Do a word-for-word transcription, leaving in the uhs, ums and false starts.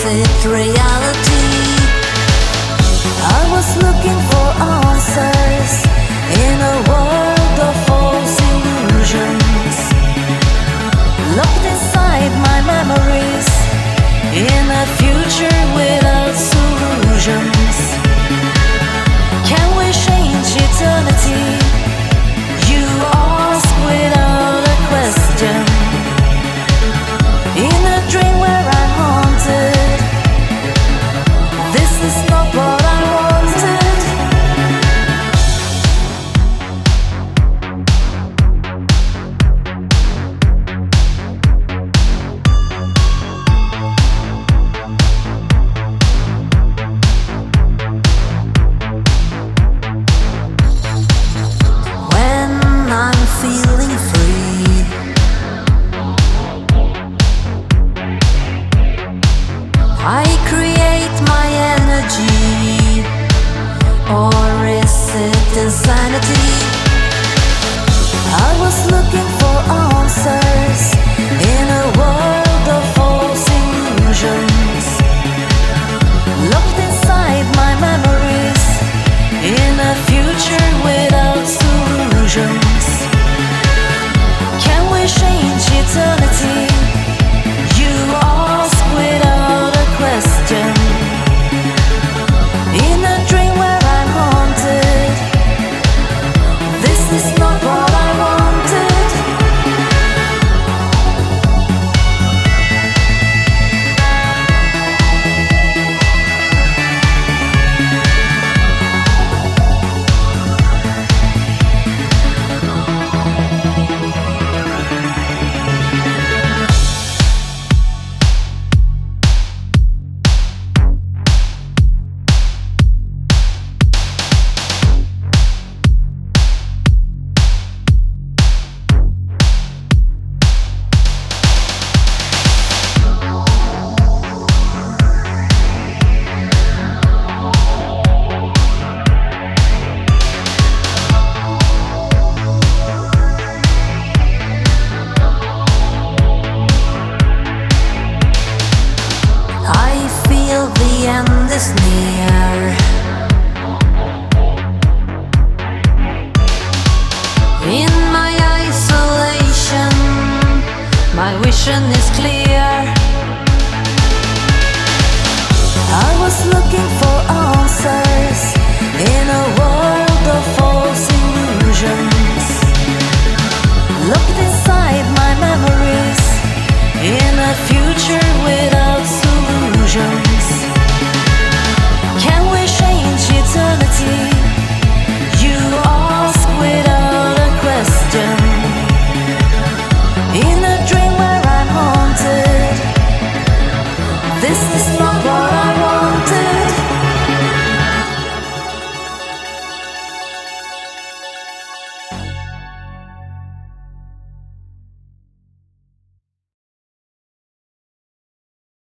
it reality? I was looking for answers in a world of false illusions, locked inside my memories in a future without solutions. Can we change eternity? You ask without a question. In a dream where I'm haunted, this is not what I wanted. When I'm feeling free, I create my energy, or is it insanity? I was looking for answers in a world of false illusions, locked inside my memories in a future without solutions. Can we change eternity? You ask without a question. In a dream where I'm haunted, this is not what I wanted. I feel the end is near. In my isolation, my vision is clear.